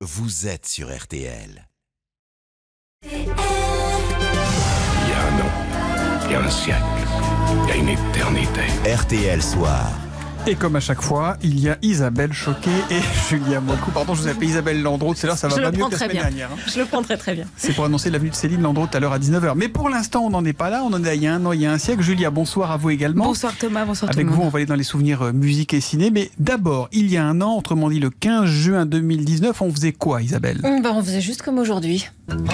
vous êtes sur RTL. Il y a un an, il y a un siècle, il y a une éternité. RTL Soir. Et comme à chaque fois, il y a Isabelle Choquet et Julia Moicou. Pardon, je vous appelle Isabelle Landreau. C'est là, ça va pas mieux que la semaine dernière. Je le prends très très bien. C'est pour annoncer l'avenue de Céline Landreau tout à l'heure à 19h. Mais pour l'instant, on n'en est pas là. On en est il y a un an, il y a un siècle. Julia, bonsoir à vous également. Bonsoir Thomas, bonsoir Avec tout le vous, monde. on va aller dans les souvenirs musique et ciné. Mais d'abord, il y a un an, autrement dit le 15 juin 2019, on faisait quoi, Isabelle ? On faisait juste comme aujourd'hui.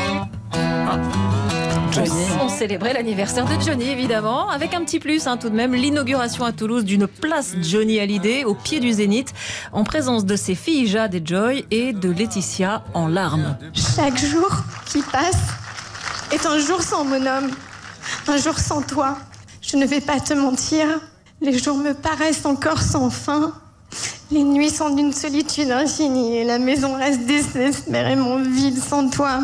On célébrait l'anniversaire de Johnny, évidemment, avec un petit plus tout de même, l'inauguration à Toulouse d'une place Johnny Hallyday au pied du Zénith, en présence de ses filles Jade et Joy et de Laetitia en larmes. Chaque jour qui passe est un jour sans mon homme, un jour sans toi. Je ne vais pas te mentir, les jours me paraissent encore sans fin. Les nuits sont d'une solitude infinie et la maison reste désespérément vide sans toi.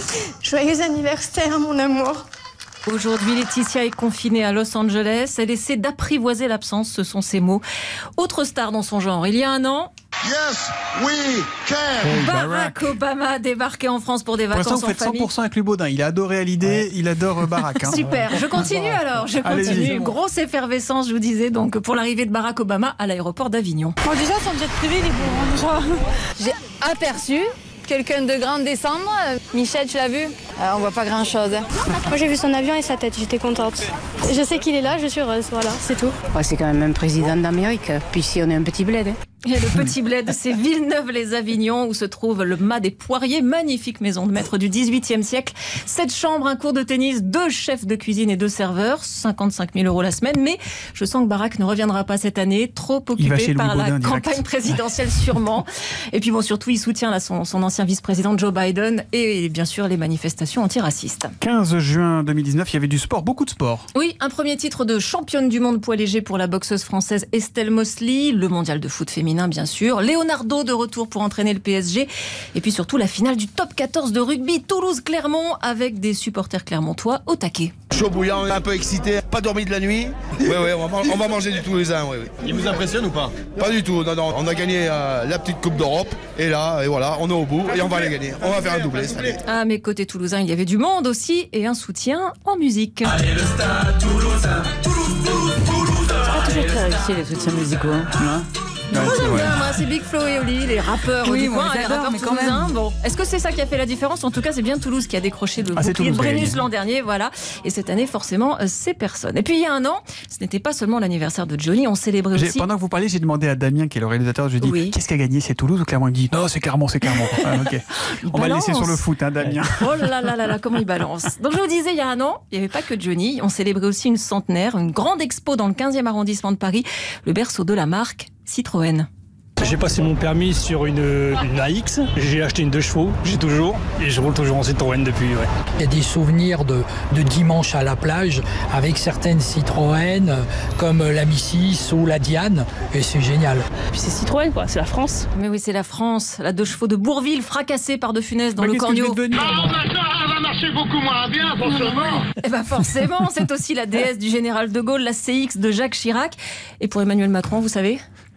Joyeux anniversaire, mon amour. Aujourd'hui, Laetitia est confinée à Los Angeles. Elle essaie d'apprivoiser l'absence, ce sont ses mots. Autre star dans son genre, il y a un an, Yes, we can. Barack Obama débarquait en France pour des Pour vacances l'instant, vous en faites famille. 100% avec Baudin. Il a adoré Hallyday, il adore Barack. Super, je continue alors, Allez-y. Grosse effervescence, je vous disais, donc pour l'arrivée de Barack Obama à l'aéroport d'Avignon. Bon, déjà, son jet privé, il est beau, déjà. J'ai aperçu quelqu'un de grand descendre. Michel, tu l'as vu? On voit pas grand-chose. Moi j'ai vu son avion et sa tête, j'étais contente. Je sais qu'il est là, je suis heureuse, voilà, c'est tout. Ouais, c'est quand même un président d'Amérique. Puis ici, on est un petit bled. Et le petit bled, c'est Villeneuve-les-Avignon, où se trouve le mât des Poiriers, magnifique maison de maître du XVIIIe siècle. 7 chambres, un cours de tennis, 2 chefs de cuisine et 2 serveurs, 55 000 € la semaine. Mais je sens que Barack ne reviendra pas cette année, trop occupé par la campagne présidentielle sûrement. Et puis bon, surtout, il soutient là, son ancien vice-président Joe Biden et bien sûr les manifestations antiracistes. 15 juin 2019, il y avait du sport, beaucoup de sport. Oui, un premier titre de championne du monde poids léger pour la boxeuse française Estelle Mosley, le mondial de foot féminin bien sûr, Leonardo de retour pour entraîner le PSG et puis surtout la finale du top 14 de rugby Toulouse-Clermont avec des supporters clermontois au taquet. Chaud bouillant, un peu excité, pas dormi de la nuit. Oui, on va manger du Toulousain. Oui. Il vous impressionne ou pas? Pas du tout, non, on a gagné la petite Coupe d'Europe et là, et voilà, on est au bout et on va la gagner. On va faire un doublé cette année. À mes côtés toulousains, il y avait du monde aussi et un soutien en musique. Allez, le stade toulousain, Toulouse. Pas toujours très réussi les soutiens musicaux. Moi j'aime bien, c'est Big Flo et Oli, les rappeurs Oui, du moi, coin, je les les adore, rappeurs mais quand toulousains. Bon, est-ce que c'est ça qui a fait la différence? En tout cas, c'est bien Toulouse qui a décroché le bouclier de Brennus l'an dernier, voilà. Et cette année, forcément, c'est personne. Et puis il y a un an, ce n'était pas seulement l'anniversaire de Johnny, on célébrait aussi. Pendant que vous parliez, j'ai demandé à Damien, qui est le réalisateur, je lui ai dit, qu'est-ce qui a gagné? C'est Toulouse ou Clermont? Il me dit, non, c'est Clermont. Ah, okay. On va le laisser sur le foot, Damien. Oh là, comment il balance. Donc je vous disais, il y a un an, il n'y avait pas que Johnny, on célébrait aussi une centenaire, une grande expo dans le 15e arrondissement de Paris, le berceau de la marque Citroën. J'ai passé mon permis sur une AX, j'ai acheté une 2 chevaux, j'ai toujours, et je roule toujours en Citroën depuis. Ouais. Il y a des souvenirs de dimanche à la plage avec certaines Citroën comme la Mi6 ou la Diane, et c'est génial. Puis c'est Citroën, quoi, c'est la France. Mais oui, c'est la France, la 2 chevaux de Bourville fracassée par De Funès dans le Cornio. Elle va marcher beaucoup moins bien, forcément. Eh ben forcément, c'est aussi la DS du général de Gaulle, la CX de Jacques Chirac. Et pour Emmanuel Macron, vous savez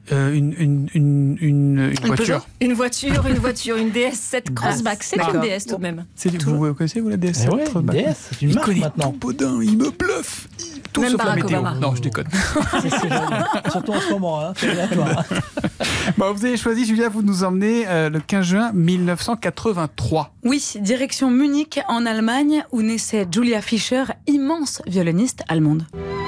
une voiture. Une voiture, une DS7 Crossback. C'est une DS tout de même. Vous connaissez, vous, la DS7 Crossback? DS, c'est une marque maintenant. Baudin, il me bluffe. Tout même sauf la Barack météo. Obama. Non, je déconne. Surtout en ce moment, c'est aléatoire. Vous avez choisi, Julia, vous nous emmenez le 15 juin 1983. Oui, direction Munich en Allemagne où naissait Julia Fischer, immense violoniste allemande.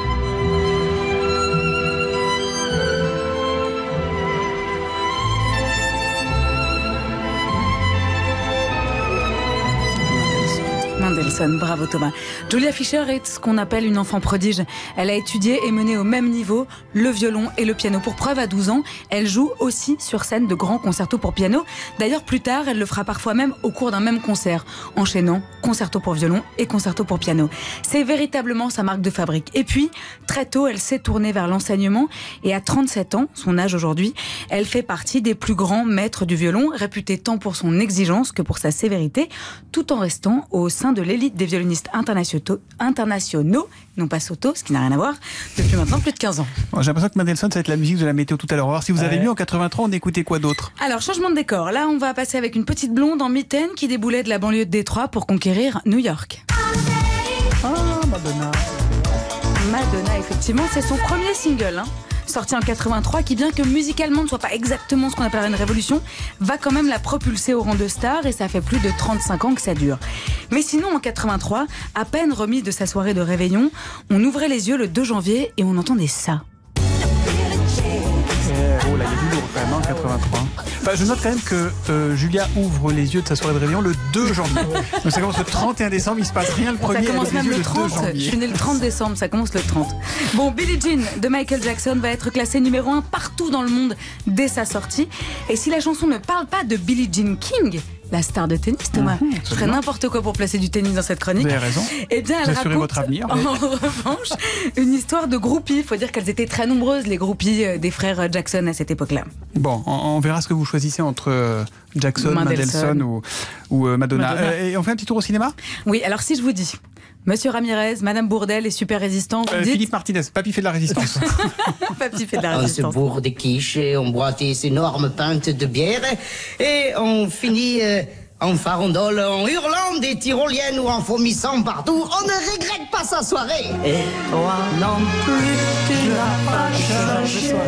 Mendelssohn, bravo Thomas. Julia Fischer est ce qu'on appelle une enfant prodige. Elle a étudié et mené au même niveau le violon et le piano. Pour preuve, à 12 ans, elle joue aussi sur scène de grands concertos pour piano. D'ailleurs, plus tard, elle le fera parfois même au cours d'un même concert, enchaînant concerto pour violon et concerto pour piano. C'est véritablement sa marque de fabrique. Et puis, très tôt, elle s'est tournée vers l'enseignement et à 37 ans, son âge aujourd'hui, elle fait partie des plus grands maîtres du violon, réputée tant pour son exigence que pour sa sévérité, tout en restant au sein de l'élite des violonistes internationaux, non pas Soto, ce qui n'a rien à voir, depuis maintenant plus de 15 ans. Bon, j'ai l'impression que Mendelssohn, ça va être la musique de la météo tout à l'heure. On va voir si vous avez vu en 83, on écoutait quoi d'autre? Alors, changement de décor. Là, on va passer avec une petite blonde en mitaine qui déboulait de la banlieue de Détroit pour conquérir New York. Ah, Madonna. Madonna, effectivement, c'est son premier single, sorti en 83, qui bien que musicalement ne soit pas exactement ce qu'on appellerait une révolution, va quand même la propulser au rang de star, et ça fait plus de 35 ans que ça dure. Mais sinon, en 83, à peine remis de sa soirée de réveillon, on ouvrait les yeux le 2 janvier et on entendait ça. Oh là, il y a du lourd quand même en 83. Enfin, je note quand même que Julia ouvre les yeux de sa soirée de réveillon le 2 janvier. Donc ça commence le 31 décembre, il se passe rien le 1er. Ça commence même le 30, je suis née le 30 décembre, ça commence le 30. Bon, Billie Jean de Michael Jackson va être classée numéro 1 partout dans le monde dès sa sortie. Et si la chanson ne parle pas de Billie Jean King, la star de tennis, Thomas, je ferais n'importe quoi pour placer du tennis dans cette chronique. Vous avez raison. Eh bien, elle raconte votre avenir, en revanche une histoire de groupies. Il faut dire qu'elles étaient très nombreuses, les groupies des frères Jackson à cette époque-là. Bon, on verra ce que vous choisissez entre Jackson, Mendelssohn ou Madonna. Et on fait un petit tour au cinéma? Oui, alors si je vous dis Monsieur Ramirez, Madame Bourdelle est super résistant. Philippe Martinez, Papy fait de la résistance. Papy fait de la résistance. On se bourre des quiches et on boit des énormes pintes de bière et on finit en farandole, en hurlant des tyroliennes ou en vomissant partout. On ne regrette pas sa soirée. Et toi non plus, tu n'as pas changé.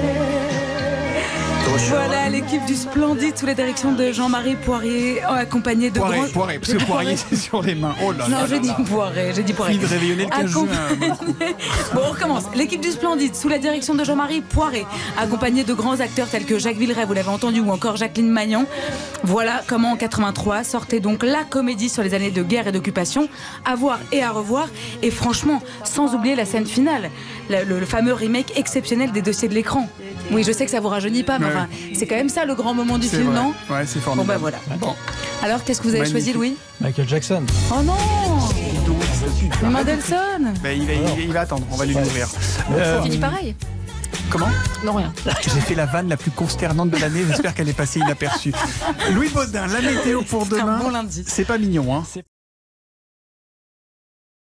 Voilà l'équipe du Splendide sous la direction de Jean-Marie Poirier, accompagné de Poiré, parce que Poirier c'est sur les mains. Oh là là. Non, j'ai dit Poiré, j'ai dit Poiré. Il réveillonnait le 15 juin. Bon, on recommence. L'équipe du Splendide sous la direction de Jean-Marie Poiré, accompagné de grands acteurs tels que Jacques Villeray, vous l'avez entendu, ou encore Jacqueline Magnan. Voilà comment en 83 sortait donc la comédie sur les années de guerre et d'occupation, à voir et à revoir. Et franchement, sans oublier la scène finale, le fameux remake exceptionnel des Dossiers de l'écran. Oui, je sais que ça vous rajeunit pas, mais enfin, c'est quand même ça le grand moment du film, vrai. non? Ouais, c'est formidable. Bon, bah voilà. Bon. Alors, qu'est-ce que vous avez choisi, Louis? Michael Jackson. Oh non! Mendelssohn. Il va attendre, on va lui ouvrir. Ça finit pareil. Comment? Non, rien. J'ai fait la vanne la plus consternante de l'année, j'espère qu'elle est passée inaperçue. Louis Baudin, la météo pour demain. Un bon lundi. C'est pas mignon, hein?